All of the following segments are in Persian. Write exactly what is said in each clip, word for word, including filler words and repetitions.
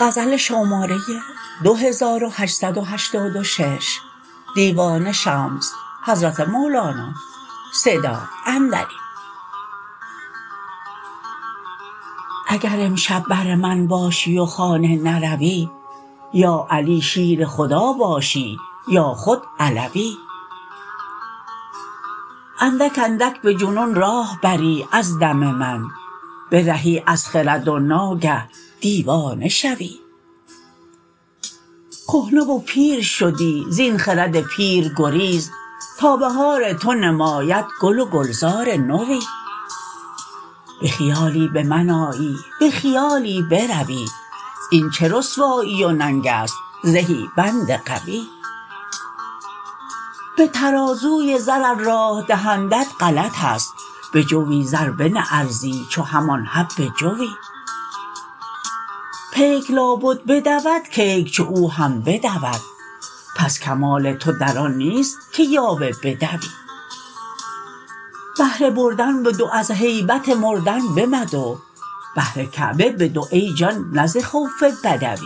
غزل شماره دو هزار و هشتصد و هشتاد و شش دیوان شمس حضرت مولانا صدا اندری. اگر امشب بر من باشی و خانه نروی، یا علی شیر خدا باشی یا خود علوی. اندک اندک به جنون راه بری از دم من، برهی از خرد و ناگه دیوانه شوی. کهنه و پیر شدی زین خرد پیر گریز، تا بهار تو نماید گل و گلزار نوی. به خیالی به من آیی به خیالی بروی، این چه رسوایی و ننگ است زهی بند قوی. به ترازوی زر ار راه دهندت غلط است، بجوی زر بنه ارزی چو همان حب جوی. پیک لابد بدود کیک چو او هم بدود، پس کمال تو در آن نیست که یاوه بدوی. بهر بردن بدو از هیبت مردن بمدو، بهر کعبه بدو ای جان نه ز خوف بدوی.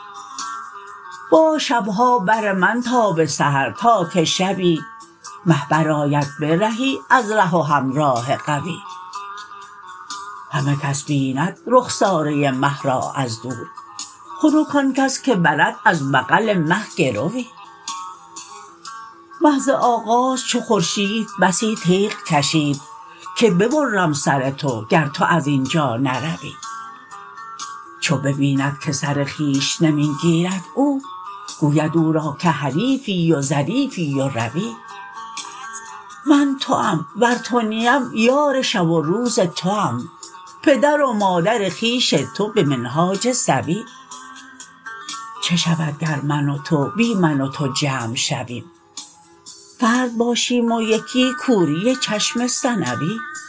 باش شب ها بر من تا به سحر تا که شبی مه برآید برهی از ره و همراه غوی. همه کس بیند رخساره مه را از دور، خنک آن کس که برد از بغل مه گروی. مه ز آغاز چو خورشید بسی تیغ کشید، که ببرم سر تو گر تو از این جا نروی. چو ببیند که سر خویش نمی گیرد او، گوید او را که حریفی و ظریفی و روی. من توام ور تو نیم یار شب و روز توام، پدر و مادر خویش تو به منهاج سوی. چه شود گر من و تو بی من و تو جمع شویم، فرد باشیم و یکی کوری چشم ثنوی.